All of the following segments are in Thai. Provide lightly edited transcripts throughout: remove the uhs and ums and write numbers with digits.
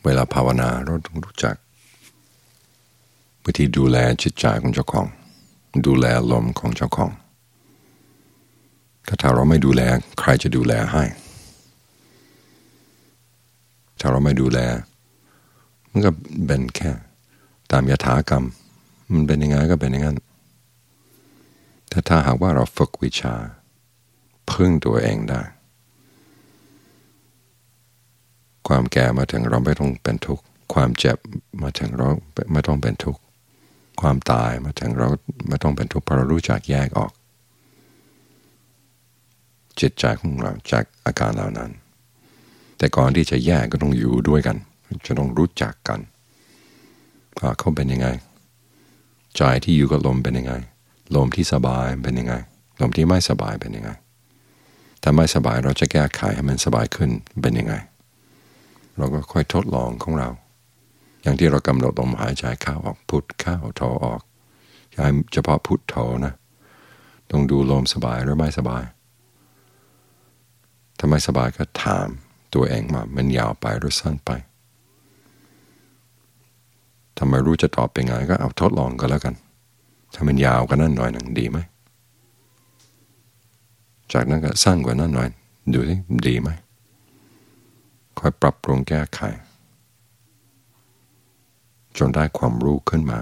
เวลาภาวนาเราต้องรู้จักวิธีดูแลจิตใจของเจ้าของดูแลลมของเจ้าของถ้าเราไม่ดูแลใครจะดูแลให้ถ้าเราไม่ดูแลมันก็เป็นแค่ตามยถากรรมมันเป็นยังไงก็เป็นอย่างนั้นแต่ถ้าหากว่าเราฝึกวิชาพึ่งตัวเองได้ความแก่มาถึงเราไม่ต้องเป็นทุกข์ความเจ็บมาถึงเราไม่ต้องเป็นทุกข์ความตายมาถึงเราไม่ต้องเป็นทุกข์เพราะเรารู้จักแยกออกจิตใจของเราจากอาการเหล่านั้นแต่ก่อนที่จะแยกก็ต้องอยู่ด้วยกันจะต้องรู้จักกันว่าเขาเป็นยังไงใจที่อยู่กับลมเป็นยังไงลมที่สบายเป็นยังไงลมที่ไม่สบายเป็นยังไงถ้าไม่สบายเราจะแก้ไขให้มันสบายขึ้นเป็นยังไงเราก็ค่อยทดลองของเราอย่างที่เรากำหนดลมหายใจเข้าออกพุทเข้าโทออกใช้เฉพาะพุทโทนะต้องดูลมสบายหรือไม่สบายถ้าไม่สบายก็ถามตัวเองว่ามันยาวไปหรือสั้นไปถ้าไม่รู้จะตอบเป็นไงก็เอาทดลองก็แล้วกันถ้ามันยาวกว่านั้นหน่อยหนึ่งดีไหมจากนั้นก็สั้นกว่านั้นหน่อยดูสิดีไหมค่อยปรับปรุงแก้ไขจนได้ความรู้ขึ้นมา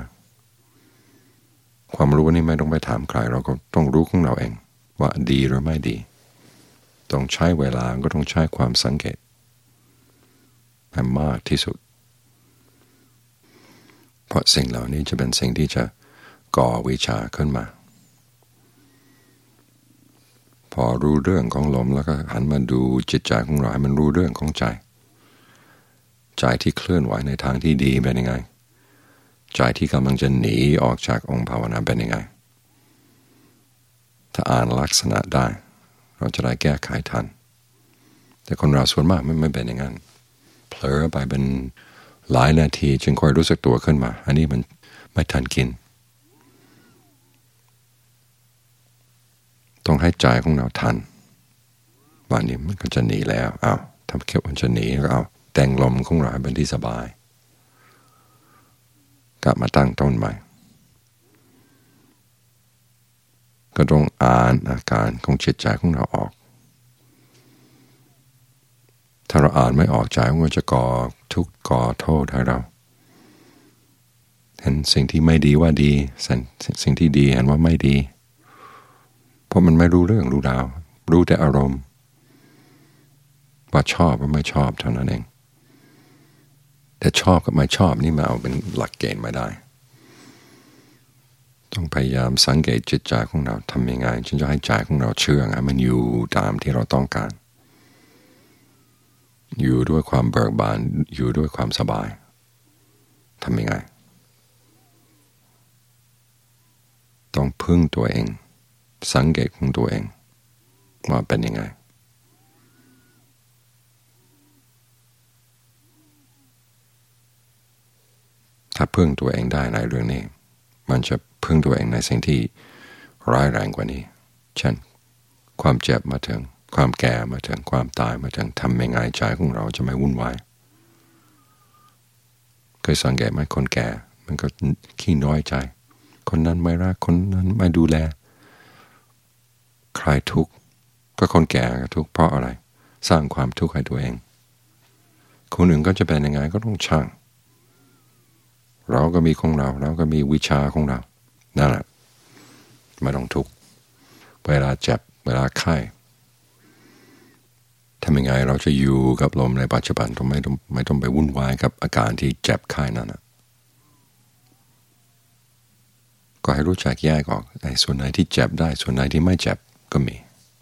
ความรู้นี้ไม่ต้องไปถามใครเราก็ต้องรู้ของเราเองว่าดีหรือไม่ดีต้องใช้เวลาก็ต้องใช้ความสังเกตให้มากที่สุดเพราะสิ่งเหล่านี้จะเป็นสิ่งที่จะก่อวิชาขึ้นมาพอรู้เรื่องของลมแล้วก็หันมาดูจิตใจของเราให้มันรู้เรื่องของใจใจที่เคลื่อนไหวในทางที่ดีเป็นยังไงใจที่กำลังจะหนีออกจากองค์ภาวนาเป็นยังไงถ้าอ่านลักษณะได้เราจะได้แก้ไขทันแต่คนเราส่วนมากไม่เป็นอย่างนั้นเผลอไปเป็นหลายนาทีจึงค่อยรู้สึกตัวขึ้นมาอันนี้มันไม่ทันกินต้องให้ใจของเราทันวันนี้มันก็จะหนีแล้วเอาถ้าคิดว่าจะหนีก็เอาแต่งลมของเราให้เป็นที่สบายกลับมาตั้งต้นใหม่ก็ต้องอ่านอาการของจิตใจของเราออกถ้าเราอ่านไม่ออกใจมันก็จะก่อทุกข์ก่อโทษให้เราเห็นสิ่งที่ไม่ดีว่าดีสิ่งที่ดีเห็นว่าไม่ดีเพราะมันไม่รู้เรื่องรู้ราวรู้แต่อารมณ์ว่าชอบว่าไม่ชอบเท่านั้นเองแต่ชอบกับไม่ชอบนี่มาเอาเป็นหลักเกณฑ์ไม่ได้ต้องพยายามสังเกตจิตใจของเราทำยังไงจึงจะให้ใจของเราเชื่องมันอยู่ตามที่เราต้องการอยู่ด้วยความเบิกบานอยู่ด้วยความสบายทำยังไงต้องพึ่งตัวเองสังเกตของตัวเองว่าเป็นยังไงถ้าพึ่งตัวเองได้ในเรื่องนี้มันจะพึ่งตัวเองในสิ่งที่ร้ายแรงกว่านี้เช่นความเจ็บมาถึงความแก่มาถึงความตายมาถึงทำยังไงใจของเราจะไม่วุ่นวายเคยสังเกตไหมคนแก่มันก็ขี้น้อยใจคนนั้นไม่รักคนนั้นไม่ดูแลใครทุกข์ก็คนแก่ก็ทุกข์เพราะอะไรสร้างความทุกข์ให้ตัวเองคนอื่นก็จะเป็นยังไงก็ต้องช่างเราก็มีของเราเราก็มีวิชาของเรานั่นแหละไม่ต้องทุกข์เวลาเจ็บเวลาไข้ทำยังไงเราจะอยู่กับลมในปัจจุบันไม่ต้องไปวุ่นวายกับอาการที่เจ็บไข้นั่นนะก็ให้รู้จักแยกออกในส่วนไหนที่เจ็บได้ส่วนไหนที่ไม่เจ็บก็มี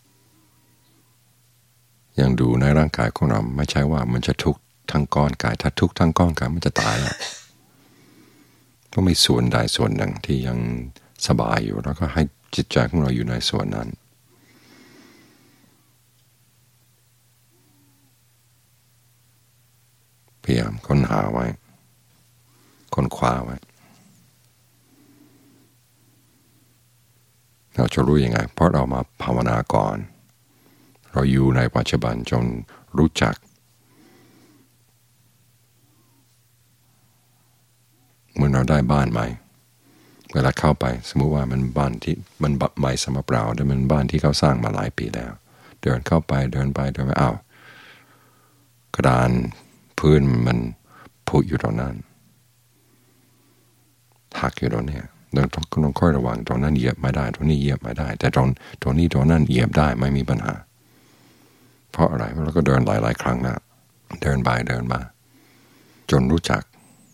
อย่างดูในร่างกายของเราไม่ใช่ว่ามันจะทุกข์ทั้งก้อนกายถ้าทุกข์ทั้งก้อนกายมันจะตายแล้วต้องมีส่วนใดส่วนหนึ่งที่ยังสบายอยู่แล้วก็ให้จิตใจของเราอยู่ในส่วนนั้นพยายามค้นหาไว้ค้นคว้าไว้เราจะรู้ยังไงเพราะเรามาภาวนาก่อนเราอยู่ในปัจจุบันจนรู้จักเหมือนเราได้บ้านใหม่เวลาเข้าไปสมมุติว่ามันบ้านที่มันใหม่สำหรับเราแต่มันบ้านที่เขาสร้างมาหลายปีแล้วเดินเข้าไปเดินไปอ้าวกระดานพื้นมันผุอยู่ตรงนั้นหักอยู่ตรงนี้เราต้องค่อยระวังตรงนั้นเหยียบไม่ได้ตรงนี้เหยียบไม่ได้แต่ตรงนี้ตรงนั้นเหยียบได้ไม่มีปัญหาเพราะอะไรเราก็เดินหลายครั้งนะเดินไปเดินมาจนรู้จัก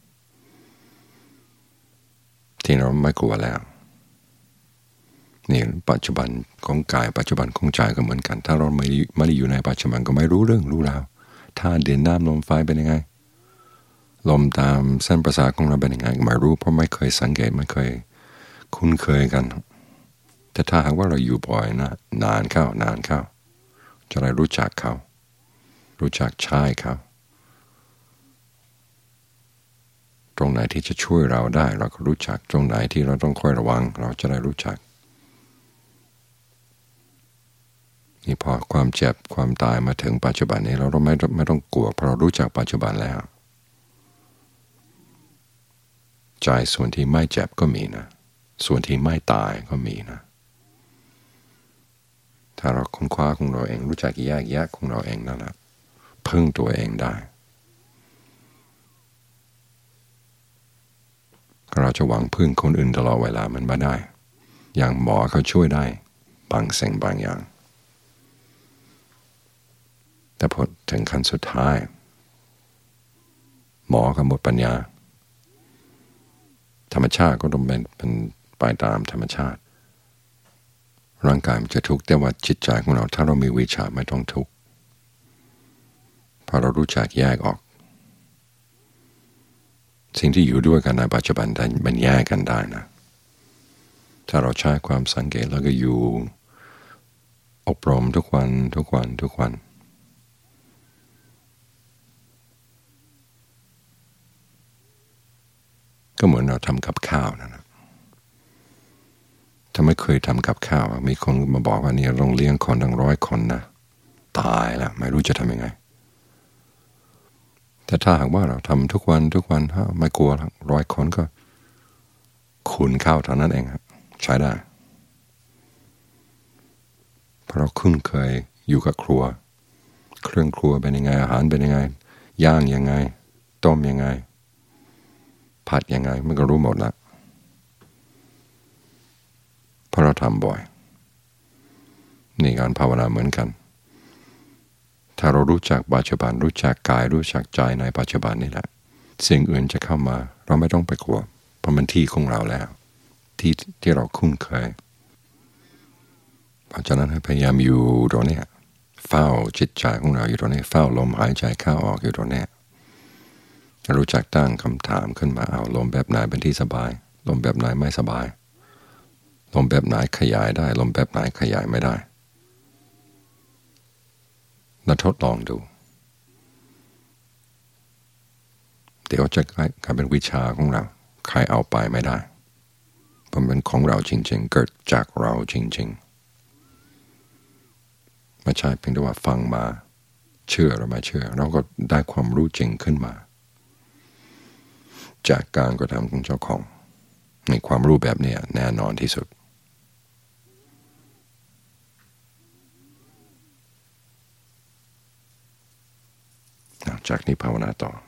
ที่เราไม่กลัวแล้วนี่ปัจจุบันของกายปัจจุบันของใจก็เหมือนกันถ้าเราไม่ได้อยู่ในปัจจุบันก็ไม่รู้เรื่องรู้ราวถ้าดินน้ำลมไฟเป็นยังไงลมตามเส้นประสาทของเราเป็นยังไงไม่รู้เพราะไม่เคยสังเกตไม่เคยคุ้นเคยกันแต่ถ้าหากว่าเราอยู่บ่อยนะนานเข้าจะได้รู้จักเขารู้จักใช้เขาตรงไหนที่จะช่วยเราได้เราก็รู้จักตรงไหนที่เราต้องคอยระวังเราจะได้รู้จักนี่พอความเจ็บความตายมาถึงปัจจุบันนี้เราไม่ต้องกลัวเพราะเรารู้จักปัจจุบันแล้วใจส่วนที่ไม่เจ็บก็มีนะส่วนที่ไม่ตายก็มีนะถ้าเราค้นคว้าของเราเองรู้จักแยกของเราเองนั่นแหละพึ่งตัวเองได้เราจะหวังพึ่งคนอื่นตลอดเวลามันไม่ได้อย่างหมอเขาช่วยได้บางสิ่งบางอย่างแต่พอถึงขั้นสุดท้ายหมอก็หมดปัญญาธรรมชาติก็ต้องเป็นไปตามธรรมชาติร่างกายมันจะทุกข์แต่ว่าจิตใจของเราถ้าเรามีวิชาไม่ต้องทุกข์เพราะเรารู้จักแยกออกสิ่งที่อยู่ด้วยกันในปัจจุบันมันแยกกันได้นะถ้าเราใช้ความสังเกตแล้วก็อยู่อบรมทุกวันก็เหมือนเราทำกับข้าวนะถ้าไม่เคยทำกับข้าวมีคนมาบอกว่านี่ต้องเลี้ยงคนตั้ง100 คนนะตายแล้วไม่รู้จะทำยังไงแต่ถ้าหากว่าเราทำทุกวันไม่กลัว100 คนก็คูณข้าวเท่านั้นเองครับใช้ได้เพราะเราคุ้นเคยอยู่กับครัวเครื่องครัวเป็นยังไงอาหารเป็นยังไงย่างยังไงต้มยังไงผัดยังไงมันก็รู้หมดละเพราะเราทำบ่อยนี่การภาวนาเหมือนกันถ้าเรารู้จักปัจจุบันรู้จักกายรู้จักใจในปัจจุบันนี่แหละสิ่งอื่นจะเข้ามาเราไม่ต้องไปกลัวเพราะมันที่ของเราแล้วที่เราคุ้นเคยเพราะฉะนั้นให้พยายามอยู่ตรงนี้เฝ้าจิตใจของเราอยู่ตรงนี้เฝ้าลมหายใจเข้าออกอยู่ตรงนี้รู้จักตั้งคำถามขึ้นมาเอาลมแบบไหนเป็นที่สบายลมแบบไหนไม่สบายลมแบบไหนขยายได้ลมแบบไหนขยายไม่ได้แล้วทดลองดูเดี๋ยวจะกลายเป็นวิชาของเราใครเอาไปไม่ได้เพราะมันเป็นของเราจริงๆเกิดจากเราจริงๆไม่ใช่เพียงแต่ว่าฟังมาเชื่อหรือไม่เชื่อเราก็ได้ความรู้จริงขึ้นมาจากการกระทำของเจ้าของในความรู้แบบนี้แน่นอนที่สุดจากนี้ภาวนาต่อ